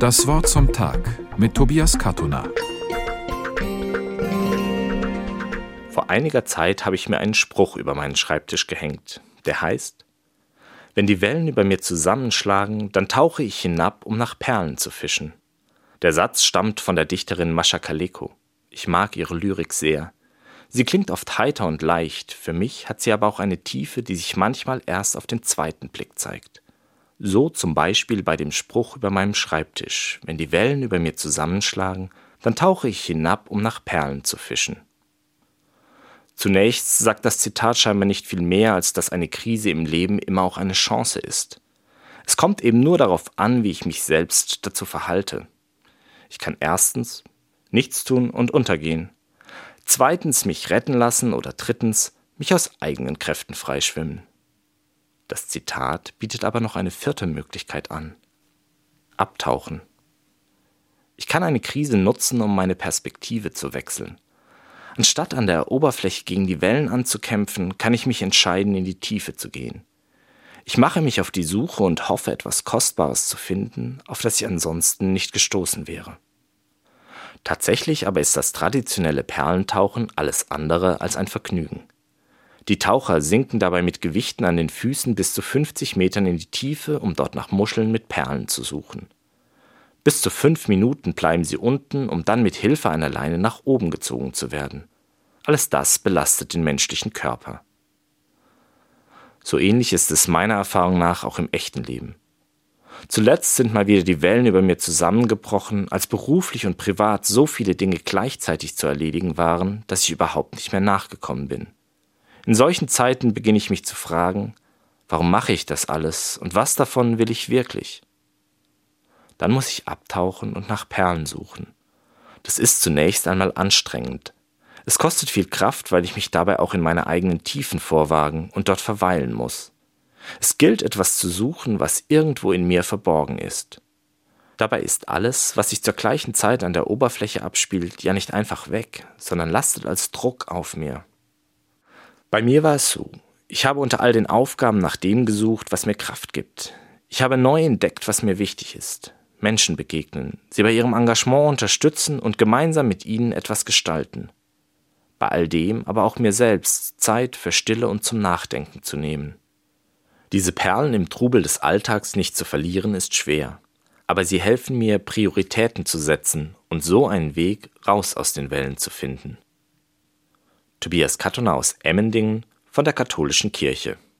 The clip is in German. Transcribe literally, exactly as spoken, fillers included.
Das Wort zum Tag mit Tobias Katuna. Vor einiger Zeit habe ich mir einen Spruch über meinen Schreibtisch gehängt, der heißt: Wenn die Wellen über mir zusammenschlagen, dann tauche ich hinab, um nach Perlen zu fischen. Der Satz stammt von der Dichterin Mascha Kaleko. Ich mag ihre Lyrik sehr. Sie klingt oft heiter und leicht, für mich hat sie aber auch eine Tiefe, die sich manchmal erst auf den zweiten Blick zeigt. So zum Beispiel bei dem Spruch über meinem Schreibtisch: Wenn die Wellen über mir zusammenschlagen, dann tauche ich hinab, um nach Perlen zu fischen. Zunächst sagt das Zitat scheinbar nicht viel mehr, als dass eine Krise im Leben immer auch eine Chance ist. Es kommt eben nur darauf an, wie ich mich selbst dazu verhalte. Ich kann erstens nichts tun und untergehen, zweitens mich retten lassen oder drittens mich aus eigenen Kräften freischwimmen. Das Zitat bietet aber noch eine vierte Möglichkeit an: Abtauchen. Ich kann eine Krise nutzen, um meine Perspektive zu wechseln. Anstatt an der Oberfläche gegen die Wellen anzukämpfen, kann ich mich entscheiden, in die Tiefe zu gehen. Ich mache mich auf die Suche und hoffe, etwas Kostbares zu finden, auf das ich ansonsten nicht gestoßen wäre. Tatsächlich aber ist das traditionelle Perlentauchen alles andere als ein Vergnügen. Die Taucher sinken dabei mit Gewichten an den Füßen bis zu fünfzig Metern in die Tiefe, um dort nach Muscheln mit Perlen zu suchen. Bis zu fünf Minuten bleiben sie unten, um dann mit Hilfe einer Leine nach oben gezogen zu werden. Alles das belastet den menschlichen Körper. So ähnlich ist es meiner Erfahrung nach auch im echten Leben. Zuletzt sind mal wieder die Wellen über mir zusammengebrochen, als beruflich und privat so viele Dinge gleichzeitig zu erledigen waren, dass ich überhaupt nicht mehr nachgekommen bin. In solchen Zeiten beginne ich mich zu fragen: Warum mache ich das alles und was davon will ich wirklich? Dann muss ich abtauchen und nach Perlen suchen. Das ist zunächst einmal anstrengend. Es kostet viel Kraft, weil ich mich dabei auch in meine eigenen Tiefen vorwagen und dort verweilen muss. Es gilt, etwas zu suchen, was irgendwo in mir verborgen ist. Dabei ist alles, was sich zur gleichen Zeit an der Oberfläche abspielt, ja nicht einfach weg, sondern lastet als Druck auf mir. Bei mir war es so: Ich habe unter all den Aufgaben nach dem gesucht, was mir Kraft gibt. Ich habe neu entdeckt, was mir wichtig ist: Menschen begegnen, sie bei ihrem Engagement unterstützen und gemeinsam mit ihnen etwas gestalten. Bei all dem aber auch mir selbst Zeit für Stille und zum Nachdenken zu nehmen. Diese Perlen im Trubel des Alltags nicht zu verlieren, ist schwer. Aber sie helfen mir, Prioritäten zu setzen und so einen Weg raus aus den Wellen zu finden. Tobias Katuna aus Emmendingen von der Katholischen Kirche.